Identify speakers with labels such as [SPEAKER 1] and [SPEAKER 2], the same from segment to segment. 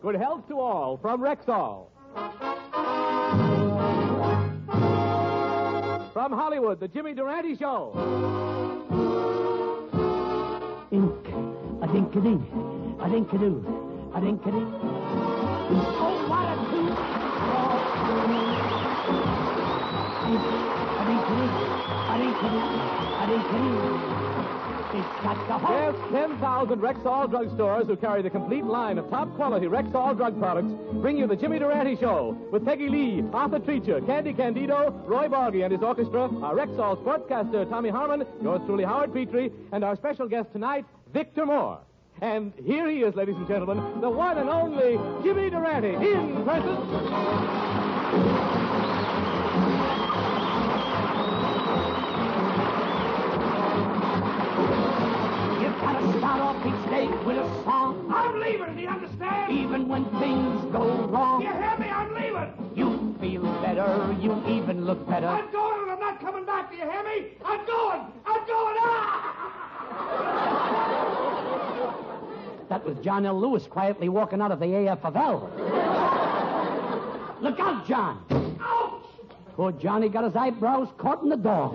[SPEAKER 1] Good health to all from Rexall. From Hollywood, the Jimmy Durante Show.
[SPEAKER 2] Ink, a dink-a-dink, a dink-a-doo, a dink-a-dink. Oh, what a toot! A dink-a-dink, a dink-a-dink, a dink-a-dink. It's got the whole...
[SPEAKER 1] Yes, 10,000 Rexall drugstores who carry the complete line of top-quality Rexall drug products bring you the Jimmy Durante Show with Peggy Lee, Arthur Treacher, Candy Candido, Roy Bargy and his orchestra, our Rexall sportscaster Tommy Harmon, yours truly Howard Petrie, and our special guest tonight, Victor Moore. And here he is, ladies and gentlemen, the one and only Jimmy Durante in person.
[SPEAKER 2] Start off each day with a song.
[SPEAKER 3] I'm leaving, do you understand?
[SPEAKER 2] Even when things go wrong.
[SPEAKER 3] You hear me? I'm leaving.
[SPEAKER 2] You feel better. You even look better.
[SPEAKER 3] I'm going and I'm not coming back. Do you hear me? I'm going. I'm going.
[SPEAKER 2] That was John L. Lewis quietly walking out of the AFL. Look out, John.
[SPEAKER 3] Ouch!
[SPEAKER 2] Poor Johnny got his eyebrows caught in the dog.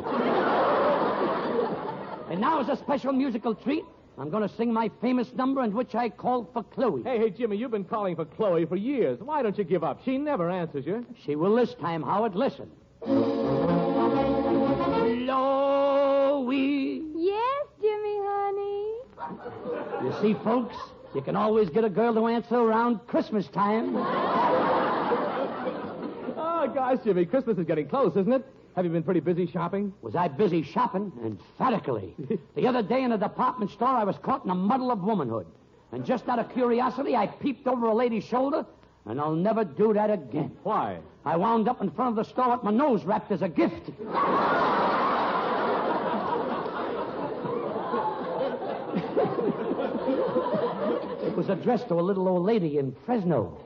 [SPEAKER 2] And now as a special musical treat, I'm going to sing my famous number in which I called for Chloe.
[SPEAKER 1] Hey, Jimmy, you've been calling for Chloe for years. Why don't you give up? She never answers you.
[SPEAKER 2] She will this time, Howard. Listen. Chloe.
[SPEAKER 4] Yes, Jimmy, honey.
[SPEAKER 2] You see, folks, you can always get a girl to answer around Christmas time.
[SPEAKER 1] Oh, gosh, Jimmy, Christmas is getting close, isn't it? Have you been pretty busy shopping?
[SPEAKER 2] Was I busy shopping? Emphatically. The other day in a department store, I was caught in a muddle of womanhood. And just out of curiosity, I peeped over a lady's shoulder, and I'll never do that again.
[SPEAKER 1] Why?
[SPEAKER 2] I wound up in front of the store with my nose wrapped as a gift. It was addressed to a little old lady in Fresno.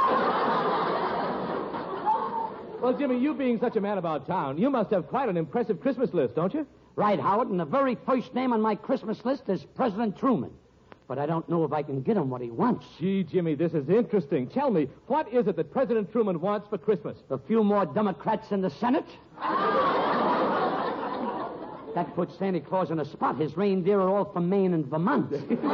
[SPEAKER 1] Well, Jimmy, you being such a man about town, you must have quite an impressive Christmas list, don't you?
[SPEAKER 2] Right, Howard, and the very first name on my Christmas list is President Truman. But I don't know if I can get him what he wants.
[SPEAKER 1] Gee, Jimmy, this is interesting. Tell me, what is it that President Truman wants for Christmas?
[SPEAKER 2] A few more Democrats in the Senate. That puts Santa Claus in a spot. His reindeer are all from Maine and Vermont.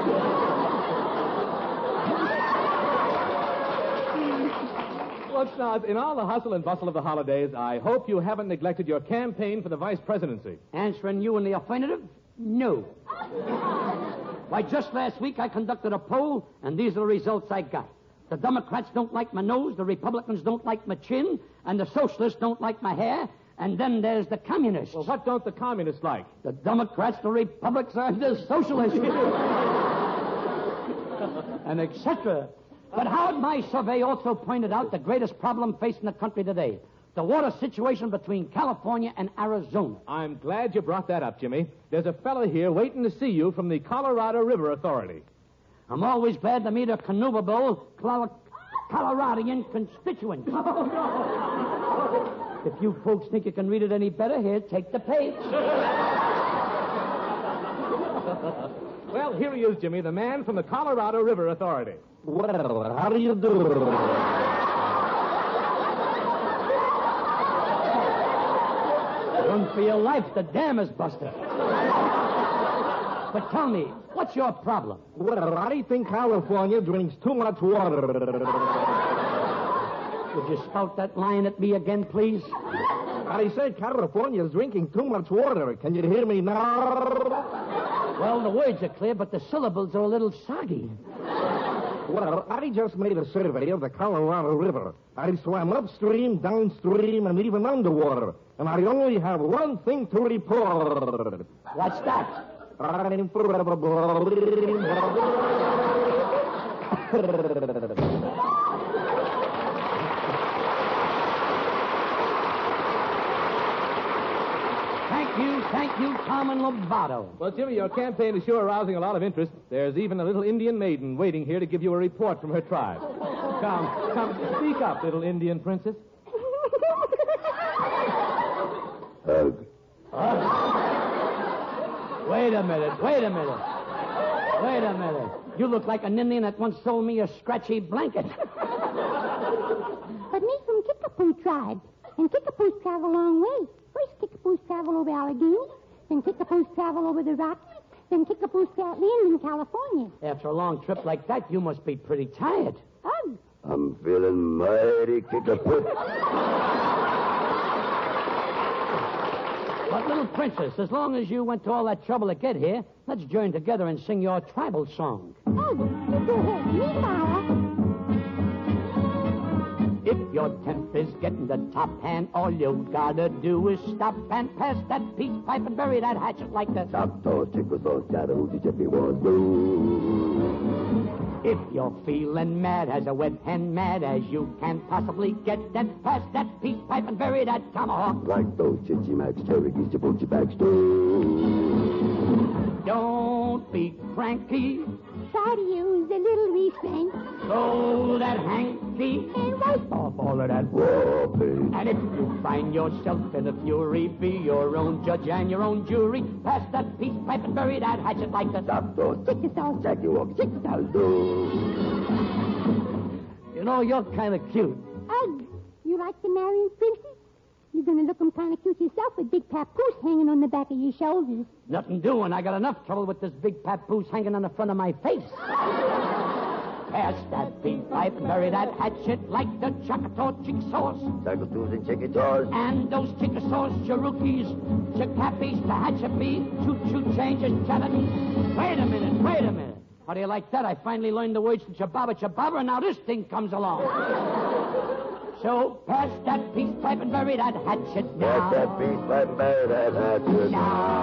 [SPEAKER 1] Look, Snods, in all the hustle and bustle of the holidays, I hope you haven't neglected your campaign for the vice presidency.
[SPEAKER 2] Answering you in the affirmative? No. Why, just last week I conducted a poll, and these are the results I got. The Democrats don't like my nose, the Republicans don't like my chin, and the Socialists don't like my hair, and then there's the Communists.
[SPEAKER 1] Well, what don't the Communists like?
[SPEAKER 2] The Democrats, the Republicans, and the Socialists. And etc. But Howard, my survey also pointed out the greatest problem facing the country today. The water situation between California and Arizona.
[SPEAKER 1] I'm glad you brought that up, Jimmy. There's a fellow here waiting to see you from the Colorado River Authority.
[SPEAKER 2] I'm always glad to meet a canoeable Coloradian constituent. If you folks think you can read it any better, here, take the page.
[SPEAKER 1] Well, here he is, Jimmy, the man from the Colorado River Authority.
[SPEAKER 5] Well, how do you do?
[SPEAKER 2] Run for your life, the dam is busted. But tell me, what's your problem?
[SPEAKER 5] Well, I think California drinks too much water.
[SPEAKER 2] Would you spout that line at me again, please?
[SPEAKER 5] I said California's drinking too much water. Can you hear me now?
[SPEAKER 2] Well, the words are clear, but the syllables are a little soggy.
[SPEAKER 5] Well, I just made a survey of the Colorado River. I swam upstream, downstream, and even underwater. And I only have one thing to report.
[SPEAKER 2] What's that?
[SPEAKER 5] I'm forever
[SPEAKER 2] Thank you, Tom and Lovato.
[SPEAKER 1] Well, Jimmy, your campaign is sure arousing a lot of interest. There's even a little Indian maiden waiting here to give you a report from her tribe. Come, speak up, little Indian princess.
[SPEAKER 2] Wait a minute. You look like an Indian that once sold me a scratchy blanket.
[SPEAKER 6] But me from Kickapoo tribe. And Kickapoos travel a long way. First Kickapoos travel over Allegheny. Then Kickapoos travel over the Rockies. Then Kickapoos land in California.
[SPEAKER 2] After a long trip like that, you must be pretty tired.
[SPEAKER 6] Ugh.
[SPEAKER 7] I'm feeling mighty Kickapoo.
[SPEAKER 2] But, little princess, as long as you went to all that trouble to get here, let's join together and sing your tribal song.
[SPEAKER 6] Ugh. You go ahead. Me, Mara.
[SPEAKER 2] If your temp is getting the top hand, all you gotta do is stop and pass that peace pipe and bury that hatchet like the
[SPEAKER 7] Top toss, chick with sauce, chatter, hoochie, chippy, was blue.
[SPEAKER 2] If you're feeling mad as a wet hen, mad as you can possibly get, then pass that peace pipe and bury that tomahawk.
[SPEAKER 7] Like those Chitchy Macs, Cherokees, Jabuchi bags, too.
[SPEAKER 2] Don't be cranky.
[SPEAKER 6] Try to use a little restraint.
[SPEAKER 2] Throw that hanky
[SPEAKER 6] And right.
[SPEAKER 2] off all of that.
[SPEAKER 7] Whoopee.
[SPEAKER 2] And if you find yourself in a fury, be your own judge and your own jury. Pass that peace pipe and bury that hatchet like the
[SPEAKER 7] Top toss,
[SPEAKER 6] Chickasaw.
[SPEAKER 7] Jackie walk, Chickasaw, do.
[SPEAKER 2] You know, you're kind of cute.
[SPEAKER 6] Ugh. You like the Marion princess? You're going to look 'em kind of cute yourself with big papoose hanging on the back of your shoulders.
[SPEAKER 2] Nothing doing. I got enough trouble with this big papoose hanging on the front of my face. Pass that peace pipe and bury that hatchet like the Choctaw Chickasaws.
[SPEAKER 7] Choctaws and Chickasaws.
[SPEAKER 2] And those Chickasaws, Cherokees, Chickappies, Tehachapi, choo-choo changes, Chattanooga. Wait a minute. How do you like that? I finally learned the words to Chababa, and now this thing comes along. So pass that peace pipe and bury that hatchet now.
[SPEAKER 7] Pass that peace pipe and bury that hatchet.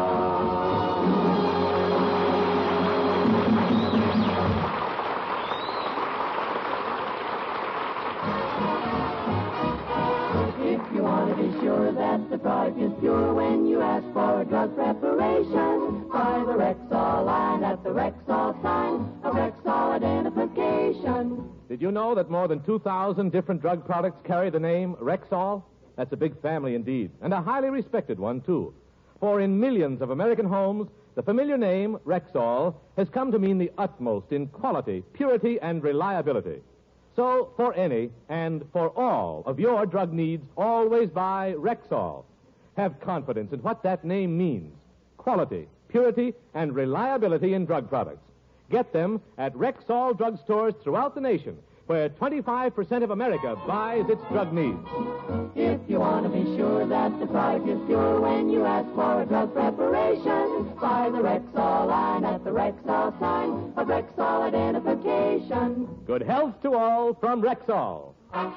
[SPEAKER 8] If you want to be sure that the product is pure when you ask for a drug preparation, buy the Rexall line at the Rexall sign of Rexall identification.
[SPEAKER 1] Did you know that more than 2,000 different drug products carry the name Rexall? That's a big family indeed, and a highly respected one, too. For in millions of American homes, the familiar name Rexall has come to mean the utmost in quality, purity, and reliability. So, for any and for all of your drug needs, always buy Rexall. Have confidence in what that name means. Quality, purity, and reliability in drug products. Get them at Rexall drugstores throughout the nation, where 25% of America buys its drug needs.
[SPEAKER 8] If you want to be sure that the product is pure when you ask for a drug preparation, buy the Rexall line at the Rexall sign of Rexall identification.
[SPEAKER 1] Good health to all from Rexall.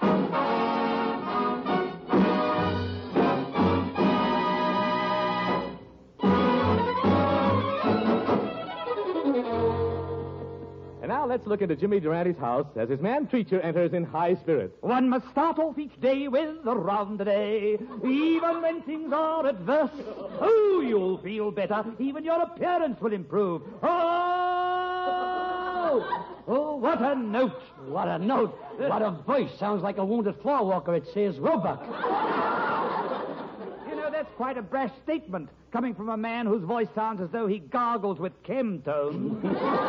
[SPEAKER 1] And now let's look into Jimmy Durante's house as his man Treacher enters in high spirits.
[SPEAKER 3] One must start off each day with a round-a-day, even when things are adverse. Oh, you'll feel better. Even your appearance will improve. Oh, what a note.
[SPEAKER 2] What a note. What a voice. Sounds like a wounded floor walker at Sears Roebuck.
[SPEAKER 3] You know, that's quite a brash statement, coming from a man whose voice sounds as though he gargles with chemtone.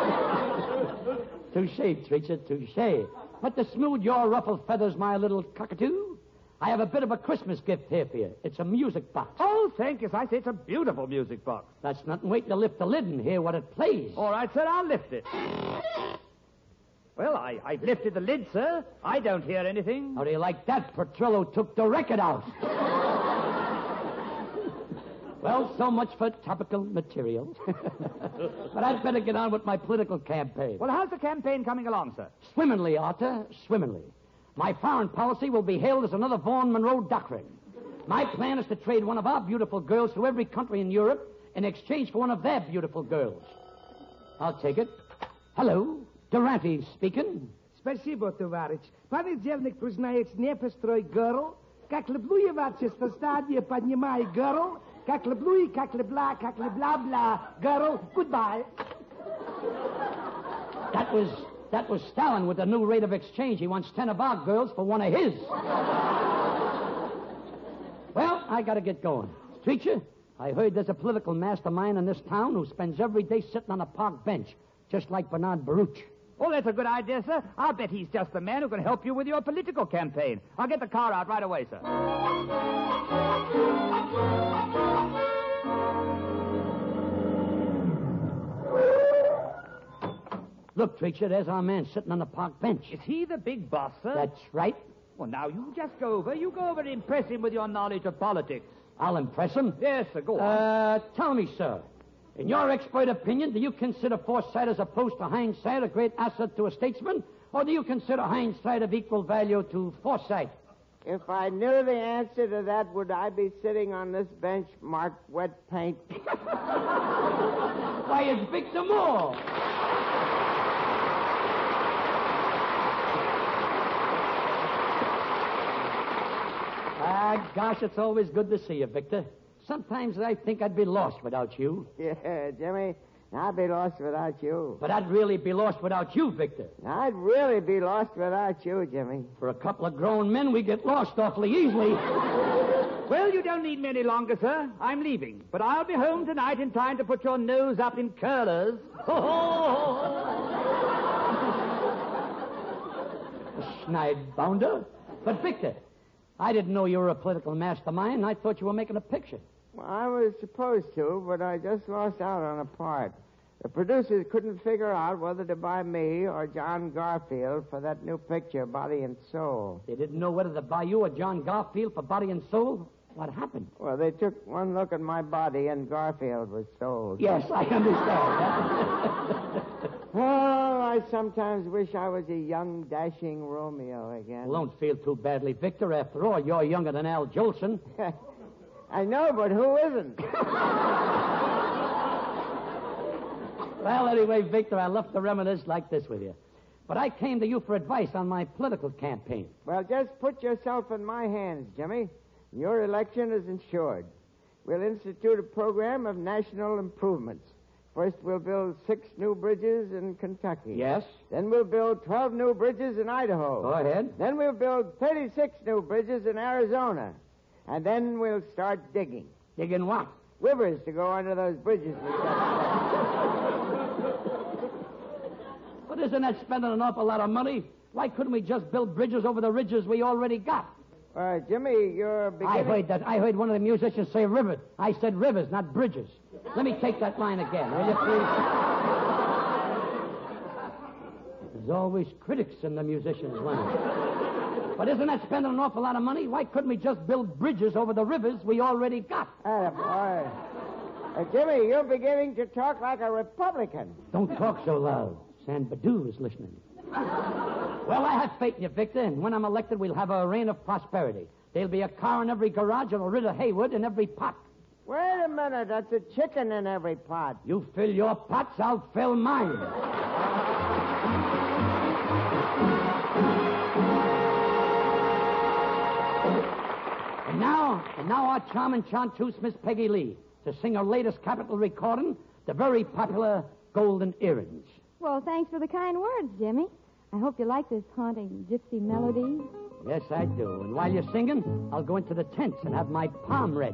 [SPEAKER 2] Touche, Treacher, touche. But to smooth your ruffled feathers, my little cockatoo, I have a bit of a Christmas gift here for you. It's a music box.
[SPEAKER 3] Oh, thank you, sir. I say it's a beautiful music box.
[SPEAKER 2] That's nothing. Wait to lift the lid and hear what it plays.
[SPEAKER 3] All right, sir, I'll lift it. Well, I've lifted the lid, sir. I don't hear anything.
[SPEAKER 2] How do you like that? Petrillo took the record out. Well, so much for topical material. But I'd better get on with my political campaign.
[SPEAKER 3] Well, how's the campaign coming along, sir?
[SPEAKER 2] Swimmingly, Arthur, swimmingly. My foreign policy will be hailed as another Vaughan Monroe doctrine. My plan is to trade one of our beautiful girls to every country in Europe in exchange for one of their beautiful girls. I'll take it. Hello, Durante speaking.
[SPEAKER 9] Спасибо, товарищ. Понедельник признается непострой girl. Как люблю я вас, стадия поднимай girl. Как люблю и как любла, как любла-бла. Girl, goodbye.
[SPEAKER 2] That was Stalin with the new rate of exchange. He wants 10 of our girls for one of his. Well, I got to get going. Treacher, I heard there's a political mastermind in this town who spends every day sitting on a park bench just like Bernard Baruch.
[SPEAKER 3] Oh, that's a good idea, sir. I'll bet he's just the man who can help you with your political campaign. I'll get the car out right away, sir.
[SPEAKER 2] Look, Treacher, there's our man sitting on the park bench.
[SPEAKER 3] Is he the big boss, sir?
[SPEAKER 2] That's right.
[SPEAKER 3] Well, now, you just go over. You go over and impress him with your knowledge of politics.
[SPEAKER 2] I'll impress him.
[SPEAKER 3] Yes, sir, go on.
[SPEAKER 2] Tell me, sir, in your expert opinion, do you consider foresight as opposed to hindsight a great asset to a statesman? Or do you consider hindsight of equal value to foresight?
[SPEAKER 10] If I knew the answer to that, would I be sitting on this bench marked wet paint?
[SPEAKER 2] Why, it's Victor Moore. Gosh, it's always good to see you, Victor. Sometimes I think I'd be lost without you.
[SPEAKER 10] Yeah, Jimmy, I'd be lost without you.
[SPEAKER 2] But I'd really be lost without you, Victor.
[SPEAKER 10] I'd really be lost without you, Jimmy.
[SPEAKER 2] For a couple of grown men, we get lost awfully easily.
[SPEAKER 3] Well, you don't need me any longer, sir. I'm leaving. But I'll be home tonight in time to put your nose up in curlers.
[SPEAKER 2] Schneid bounder. But, Victor, I didn't know you were a political mastermind. I thought you were making a picture.
[SPEAKER 10] Well, I was supposed to, but I just lost out on a part. The producers couldn't figure out whether to buy me or John Garfield for that new picture, Body and Soul.
[SPEAKER 2] They didn't know whether to buy you or John Garfield for Body and Soul? What happened?
[SPEAKER 10] Well, they took one look at my body and Garfield was sold.
[SPEAKER 2] Yes, I understand.
[SPEAKER 10] Oh, I sometimes wish I was a young, dashing Romeo again.
[SPEAKER 2] Well, don't feel too badly, Victor. After all, you're younger than Al Jolson.
[SPEAKER 10] I know, but who isn't?
[SPEAKER 2] Well, anyway, Victor, I left to reminisce like this with you. But I came to you for advice on my political campaign.
[SPEAKER 10] Well, just put yourself in my hands, Jimmy. Your election is insured. We'll institute a program of national improvements. First, we'll build 6 new bridges in Kentucky.
[SPEAKER 2] Yes?
[SPEAKER 10] Then we'll build 12 new bridges in Idaho.
[SPEAKER 2] Go ahead.
[SPEAKER 10] Then we'll build 36 new bridges in Arizona. And then we'll start digging.
[SPEAKER 2] Digging what?
[SPEAKER 10] Rivers to go under those bridges.
[SPEAKER 2] But isn't that spending an awful lot of money? Why couldn't we just build bridges over the ridges we already got?
[SPEAKER 10] Jimmy, you're beginning...
[SPEAKER 2] I heard one of the musicians say rivers. I said rivers, not bridges. Let me take that line again, will you, please? There's always critics in the musician's line. But isn't that spending an awful lot of money? Why couldn't we just build bridges over the rivers we already got?
[SPEAKER 10] Boy. Jimmy, you're beginning to talk like a Republican.
[SPEAKER 2] Don't talk so loud. San Badu is listening. Well, I have faith in you, Victor, and when I'm elected, we'll have a reign of prosperity. There'll be a car in every garage and a rid of Haywood in every pot.
[SPEAKER 10] Wait a minute, that's a chicken in every pot.
[SPEAKER 2] You fill your pots, I'll fill mine. And now our charming chanteuse, Miss Peggy Lee, to sing her latest Capitol recording, the very popular Golden Earrings.
[SPEAKER 4] Well, thanks for the kind words, Jimmy. I hope you like this haunting gypsy melody.
[SPEAKER 2] Yes, I do. And while you're singing, I'll go into the tents and have my palm read.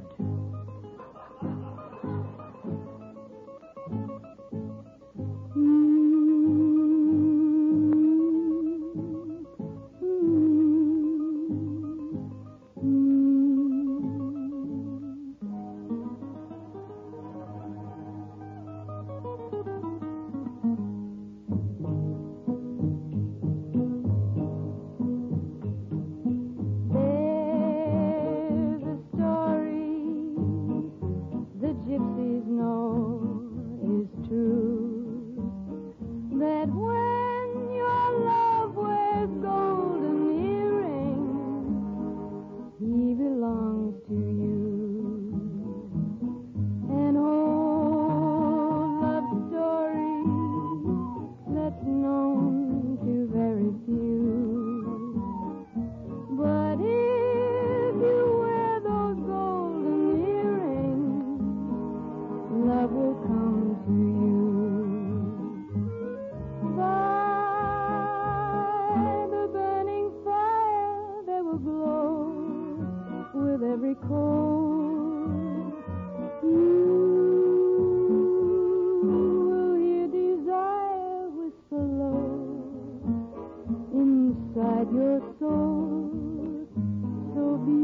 [SPEAKER 8] guide your soul. So be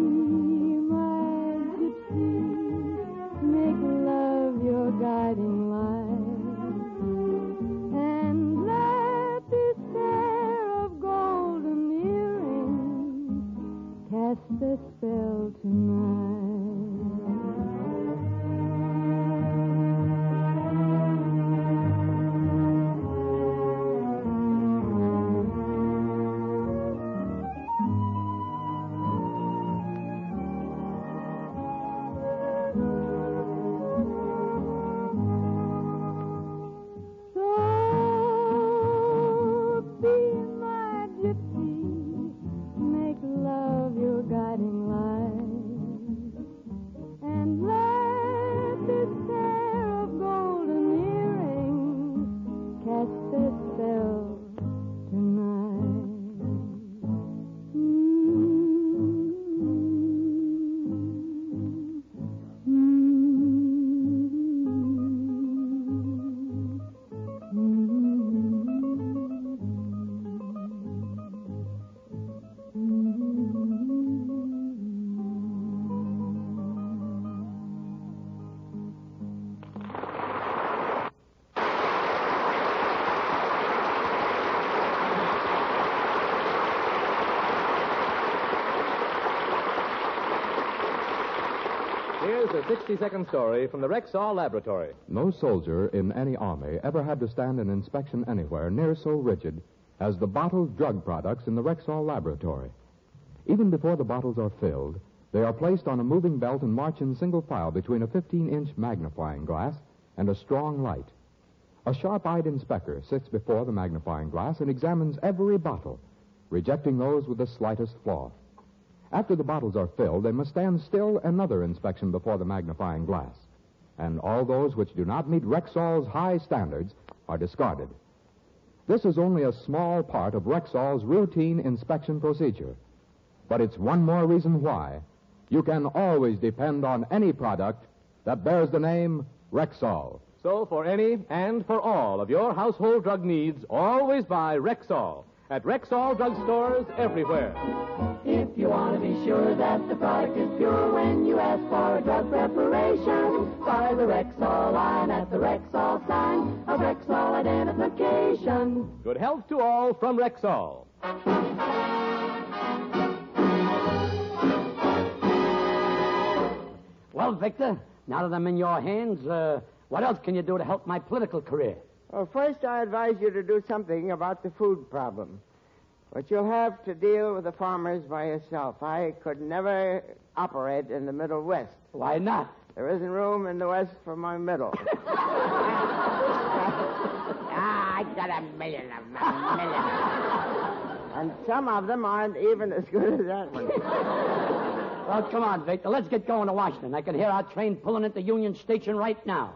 [SPEAKER 8] my gypsy, make love your guiding light, and let this pair of golden earrings cast a spell tonight.
[SPEAKER 1] Here's a 60-second story from the Rexall Laboratory.
[SPEAKER 11] No soldier in any army ever had to stand an inspection anywhere near so rigid as the bottled drug products in the Rexall Laboratory. Even before the bottles are filled, they are placed on a moving belt and march in single file between a 15-inch magnifying glass and a strong light. A sharp-eyed inspector sits before the magnifying glass and examines every bottle, rejecting those with the slightest flaw. After the bottles are filled, they must stand still another inspection before the magnifying glass. And all those which do not meet Rexall's high standards are discarded. This is only a small part of Rexall's routine inspection procedure. But it's one more reason why you can always depend on any product that bears the name Rexall.
[SPEAKER 1] So for any and for all of your household drug needs, always buy Rexall at Rexall drugstores everywhere.
[SPEAKER 8] If you want to be sure that the product is pure when you ask for a drug preparation, buy the Rexall line at the Rexall sign of Rexall identification.
[SPEAKER 1] Good health to all from Rexall.
[SPEAKER 2] Well, Victor, now that I'm in your hands, what else can you do to help my political career?
[SPEAKER 10] Well, first I advise you to do something about the food problem. But you'll have to deal with the farmers by yourself. I could never operate in the Middle West.
[SPEAKER 2] Why not?
[SPEAKER 10] There isn't room in the West for my middle.
[SPEAKER 12] I got a million of them, a million.
[SPEAKER 10] And some of them aren't even as good as that one.
[SPEAKER 2] Well, come on, Victor. Let's get going to Washington. I can hear our train pulling into Union Station right now.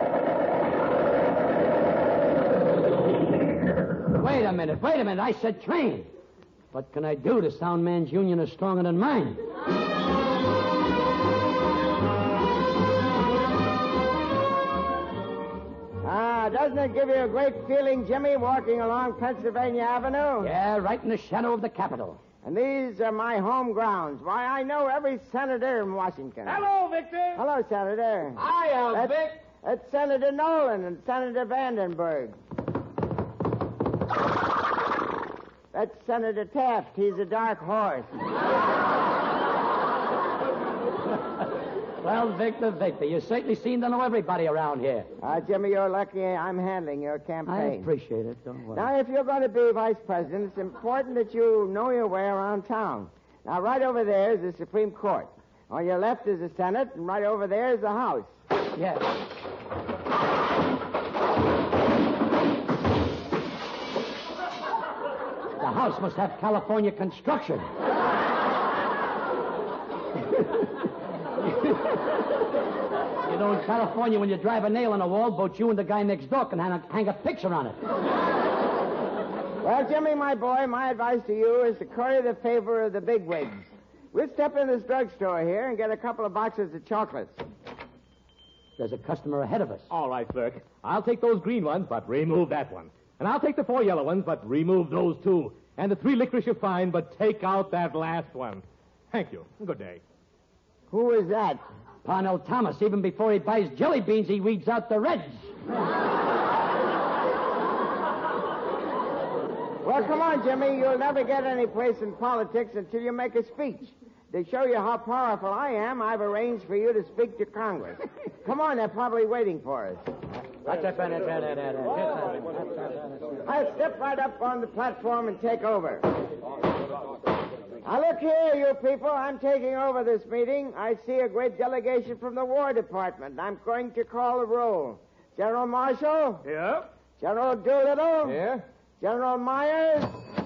[SPEAKER 2] Wait a minute. I said train. What can I do? The sound man's union is stronger than mine.
[SPEAKER 10] Doesn't it give you a great feeling, Jimmy, walking along Pennsylvania Avenue?
[SPEAKER 2] Yeah, right in the shadow of the Capitol.
[SPEAKER 10] And these are my home grounds. Why, I know every senator in Washington.
[SPEAKER 3] Hello, Victor.
[SPEAKER 10] Hello, Senator.
[SPEAKER 3] Hiya, Vic.
[SPEAKER 10] That's Senator Nolan and Senator Vandenberg. That's Senator Taft. He's a dark horse.
[SPEAKER 2] Well, Victor, you certainly seem to know everybody around here.
[SPEAKER 10] Jimmy, you're lucky I'm handling your campaign.
[SPEAKER 2] I appreciate it. Don't worry.
[SPEAKER 10] Now, if you're going to be vice president, it's important that you know your way around town. Now, right over there is the Supreme Court. On your left is the Senate, and right over there is the House.
[SPEAKER 2] Yes. The House must have California construction. You know, in California, when you drive a nail in a wall, both you and the guy next door can hang a picture on it.
[SPEAKER 10] Well, Jimmy, my boy, my advice to you is to curry the favor of the bigwigs. We'll step in this drugstore here and get a couple of boxes of chocolates.
[SPEAKER 2] There's a customer ahead of us.
[SPEAKER 1] All right, clerk. I'll take those green ones, but remove that one. And I'll take the 4 yellow ones, but remove those 2. And the 3 licorice are fine, but take out that last one. Thank you. Good day.
[SPEAKER 10] Who is that?
[SPEAKER 2] Parnell Thomas. Even before he buys jelly beans, he weeds out the reds.
[SPEAKER 10] Well, come on, Jimmy. You'll never get any place in politics until you make a speech. To show you how powerful I am, I've arranged for you to speak to Congress. Come on, they're probably waiting for us. I'll step right up on the platform and take over. Now, look here, you people. I'm taking over this meeting. I see a great delegation from the War Department. I'm going to call the roll. General Marshall?
[SPEAKER 1] Yeah?
[SPEAKER 10] General Doolittle?
[SPEAKER 1] Yeah?
[SPEAKER 10] General Myers?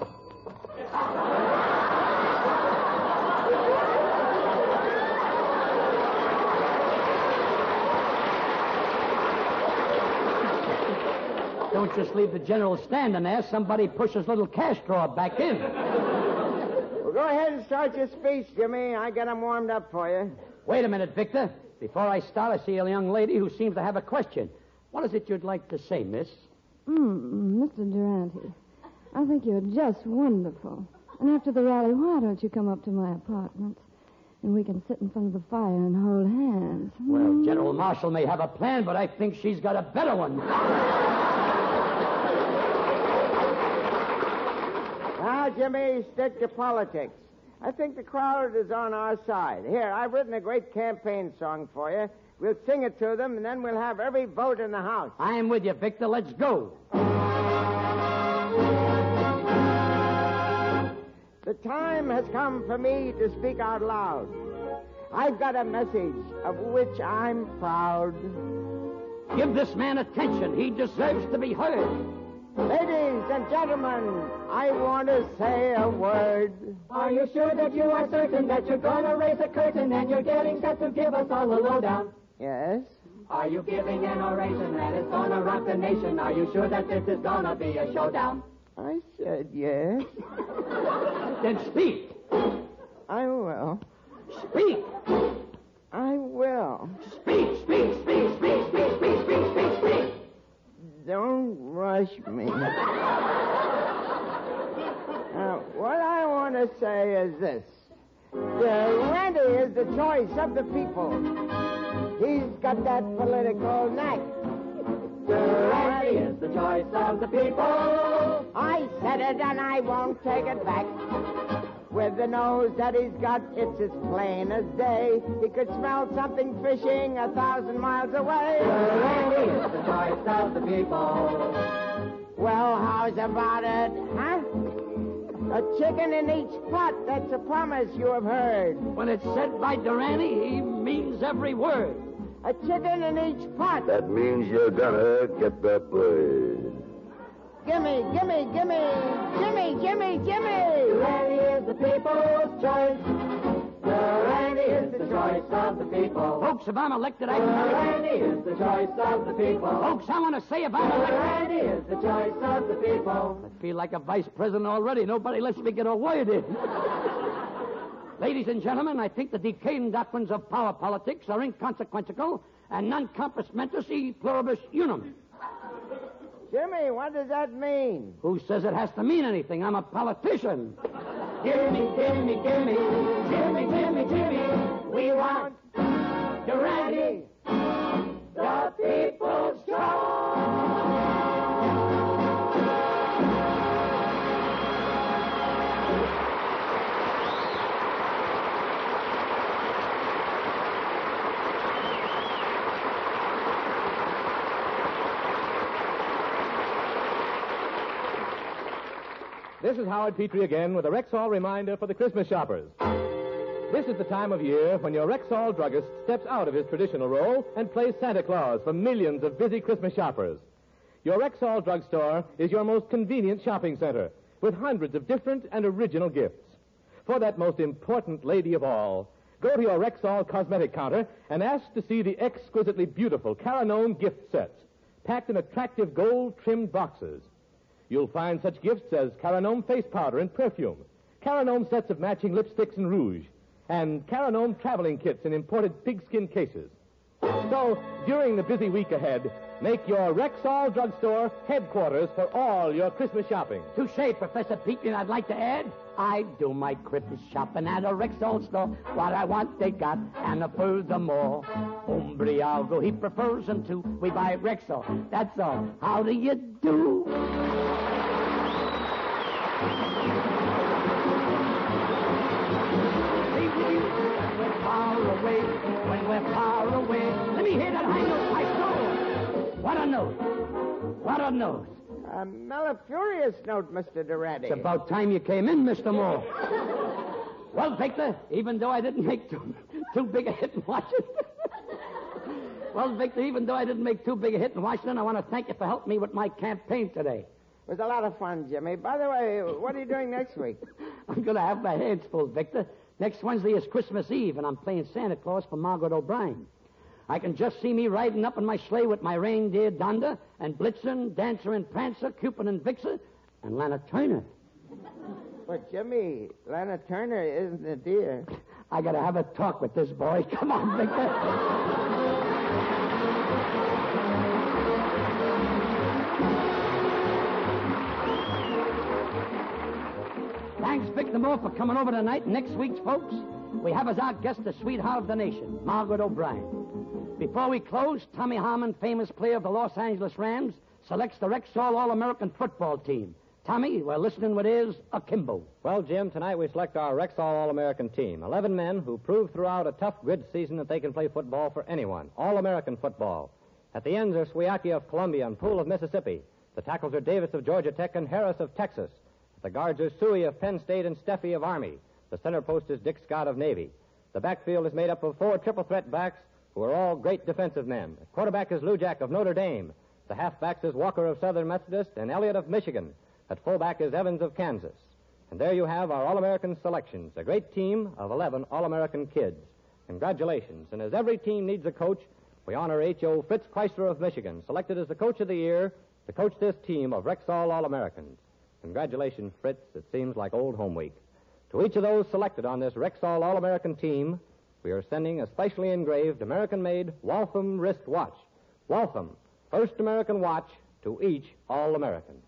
[SPEAKER 2] Don't just leave the general standing there. Somebody pushes little cash drawer back in.
[SPEAKER 10] Well, go ahead and start your speech, Jimmy. I got 'em warmed up for you.
[SPEAKER 2] Wait a minute, Victor. Before I start, I see a young lady who seems to have a question. What is it you'd like to say, miss?
[SPEAKER 4] Mr. Durante, I think you're just wonderful. And after the rally, why don't you come up to my apartment? And we can sit in front of the fire and hold hands.
[SPEAKER 2] Well, General Marshall may have a plan, but I think she's got a better one.
[SPEAKER 10] Now, Jimmy, stick to politics. I think the crowd is on our side. Here, I've written a great campaign song for you. We'll sing it to them, and then we'll have every vote in the House.
[SPEAKER 2] I'm with you, Victor. Let's go.
[SPEAKER 10] The time has come for me to speak out loud. I've got a message of which I'm proud.
[SPEAKER 2] Give this man attention. He deserves to be heard.
[SPEAKER 10] Ladies and gentlemen, I want to say a word.
[SPEAKER 8] Are you sure that you are certain that you're going to raise a curtain and you're getting set to give us all the lowdown?
[SPEAKER 10] Yes?
[SPEAKER 8] Are you giving an oration that is going to rock the nation? Are you sure that this is going to be a showdown?
[SPEAKER 10] I said yes.
[SPEAKER 2] Then speak.
[SPEAKER 10] I will.
[SPEAKER 2] Speak.
[SPEAKER 10] I will.
[SPEAKER 2] Speak, speak, speak, speak, speak, speak, speak, speak, speak.
[SPEAKER 10] Don't rush me. What I want to say is this. Randy is the choice of the people. He's got that political knack.
[SPEAKER 8] Randy is the choice of the people.
[SPEAKER 10] I said it and I won't take it back. With the nose that he's got, it's as plain as day. He could smell something fishing 1,000 miles away.
[SPEAKER 8] Randy is the choice of the people.
[SPEAKER 10] Well, how's about it, huh? A chicken in each pot, that's a promise you have heard.
[SPEAKER 2] When it's said by Durante, he means every word.
[SPEAKER 10] A chicken in each pot.
[SPEAKER 7] That means you're gonna get that bird.
[SPEAKER 10] Gimme, gimme, gimme, gimme, gimme, gimme.
[SPEAKER 8] Randy is the people's choice. Randy is the choice of the people.
[SPEAKER 2] Folks, if I'm elected,
[SPEAKER 8] Randy is the choice of the people.
[SPEAKER 2] Folks, I want to say if I'm elected.
[SPEAKER 8] Randy is the choice of the people.
[SPEAKER 2] I feel like a vice president already. Nobody lets me get a word in. Ladies and gentlemen, I think the decaying doctrines of power politics are inconsequential and non compos mentis e pluribus unum.
[SPEAKER 10] Jimmy, what does that mean?
[SPEAKER 2] Who says it has to mean anything? I'm a politician.
[SPEAKER 8] Gimme, gimme, gimme, gimme, gimme, gimme. We want Durante, the people's choice.
[SPEAKER 1] This is Howard Petrie again with a Rexall reminder for the Christmas shoppers. This is the time of year when your Rexall druggist steps out of his traditional role and plays Santa Claus for millions of busy Christmas shoppers. Your Rexall drugstore is your most convenient shopping center with hundreds of different and original gifts. For that most important lady of all, go to your Rexall cosmetic counter and ask to see the exquisitely beautiful Caranome gift sets packed in attractive gold-trimmed boxes. You'll find such gifts as Caranome face powder and perfume, Caranome sets of matching lipsticks and rouge, and Caranome traveling kits in imported pigskin cases. So, during the busy week ahead, Make your Rexall drugstore headquarters for all your Christmas shopping.
[SPEAKER 2] Touche, Professor Pete, and I'd like to add, I do my Christmas shopping at a Rexall store. What I want, they got, and furthermore, Umbriago, he prefers them too. We buy Rexall, that's all. How do you do? When we're far away. Let me hear that high note, my soul. What a note. What a note.
[SPEAKER 10] A mellifluous note, Mr. Durante.
[SPEAKER 2] It's about time you came in, Mr. Moore. Well, Victor, even though I didn't make too big a hit in Washington. Well, Victor, even though I didn't make too big a hit in Washington, I want to thank you for helping me with my campaign today.
[SPEAKER 10] It was a lot of fun, Jimmy. By the way, what are you doing next week?
[SPEAKER 2] I'm going to have my hands full, Victor. Next Wednesday is Christmas Eve, and I'm playing Santa Claus for Margaret O'Brien. I can just see me riding up in my sleigh with my reindeer Donda and Blitzen, Dancer and Prancer, Cupid and Vixen, and Lana Turner.
[SPEAKER 10] But, Jimmy, Lana Turner isn't a deer.
[SPEAKER 2] I got to have a talk with this boy. Come on, Victor. Thanks, Victor Moore, for coming over tonight. Next week's folks, we have as our guest the sweetheart of the nation, Margaret O'Brien. Before we close, Tommy Harmon, famous player of the Los Angeles Rams, selects the Rexall All-American football team. Tommy, we're listening with ears akimbo.
[SPEAKER 13] Well, Jim, tonight we select our Rexall All-American team. 11 men who prove throughout a tough grid season that they can play football for anyone. All-American football. At the ends are Swiacki of Columbia and Poole of Mississippi. The tackles are Davis of Georgia Tech and Harris of Texas. The guards are Suey of Penn State and Steffi of Army. The center post is Dick Scott of Navy. The backfield is made up of 4 triple-threat backs who are all great defensive men. The quarterback is Lou Jack of Notre Dame. The halfbacks is Walker of Southern Methodist and Elliott of Michigan. At fullback is Evans of Kansas. And there you have our All-American selections, a great team of 11 All-American kids. Congratulations. And as every team needs a coach, we honor H.O. Fritz Chrysler of Michigan, selected as the Coach of the Year to coach this team of Rexall All-Americans. Congratulations, Fritz. It seems like old home week. To each of those selected on this Rexall All-American team, we are sending a specially engraved American-made Waltham wrist watch. Waltham, first American watch to each All-American.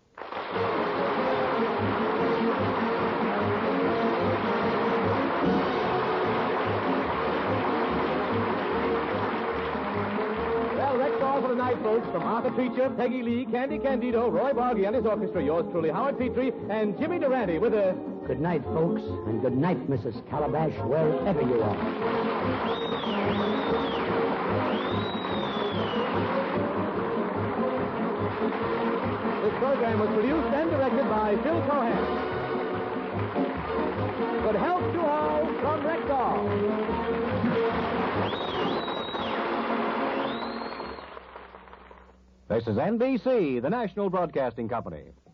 [SPEAKER 1] Rexall for tonight, folks, from Arthur Treacher, Peggy Lee, Candy Candido, Roy Bargy and his orchestra, yours truly, Howard Petrie, and Jimmy Durante with a...
[SPEAKER 2] Good night, folks, and good night, Mrs. Calabash, wherever you are.
[SPEAKER 1] This program was produced and directed by Phil Cohan. Good health to all from Rexall.
[SPEAKER 14] This is NBC, the National Broadcasting Company.